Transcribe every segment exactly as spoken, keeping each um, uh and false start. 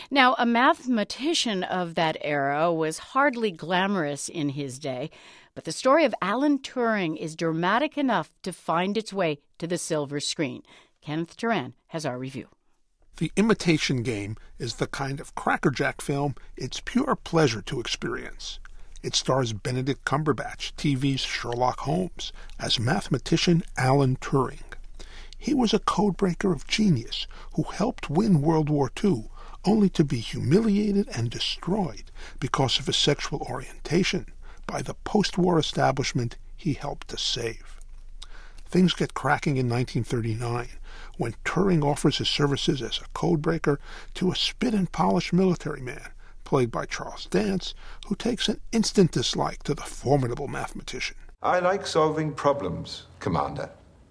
Now, a mathematician of that era was hardly glamorous in his day, but the story of Alan Turing is dramatic enough to find its way to the silver screen. Kenneth Turan has our review. The Imitation Game is the kind of crackerjack film it's pure pleasure to experience. It stars Benedict Cumberbatch, T V's Sherlock Holmes, as mathematician Alan Turing. He was a codebreaker of genius who helped win World War Two, only to be humiliated and destroyed because of his sexual orientation by the post-war establishment he helped to save. Things get cracking in nineteen thirty-nine when Turing offers his services as a codebreaker to a spit-and-polish military man, played by Charles Dance, who takes an instant dislike to the formidable mathematician. I like solving problems, Commander.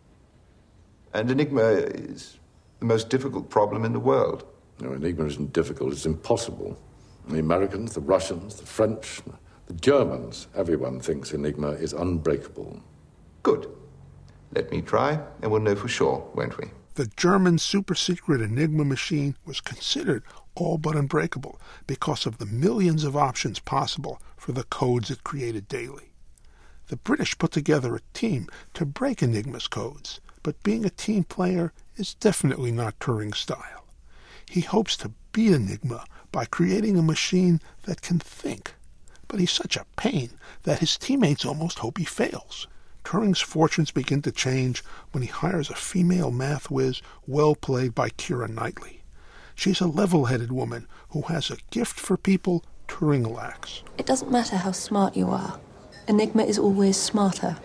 And Enigma is the most difficult problem in the world. No, Enigma isn't difficult, it's impossible. The Americans, the Russians, the French, the Germans, everyone thinks Enigma is unbreakable. Good. Let me try, and we'll know for sure, won't we? The German super-secret Enigma machine was considered all but unbreakable because of the millions of options possible for the codes it created daily. The British put together a team to break Enigma's codes, but being a team player is definitely not Turing's style. He hopes to beat Enigma by creating a machine that can think, but he's such a pain that his teammates almost hope he fails. Turing's fortunes begin to change when he hires a female math whiz well played by Keira Knightley. She's a level-headed woman who has a gift for people Turing lacks. It doesn't matter how smart you are. Enigma is always smarter.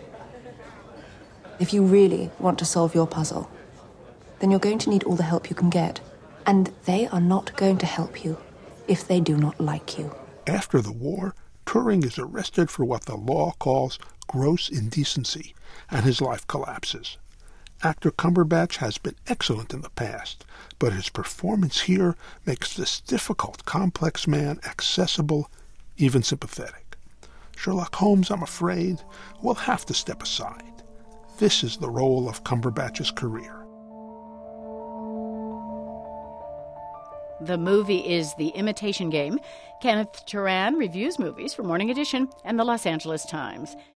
If you really want to solve your puzzle, then you're going to need all the help you can get. And they are not going to help you if they do not like you. After the war, Turing is arrested for what the law calls gross indecency, and his life collapses. Actor Cumberbatch has been excellent in the past, but his performance here makes this difficult, complex man accessible, even sympathetic. Sherlock Holmes, I'm afraid, will have to step aside. This is the role of Cumberbatch's career. The movie is The Imitation Game. Kenneth Turan reviews movies for Morning Edition and the Los Angeles Times.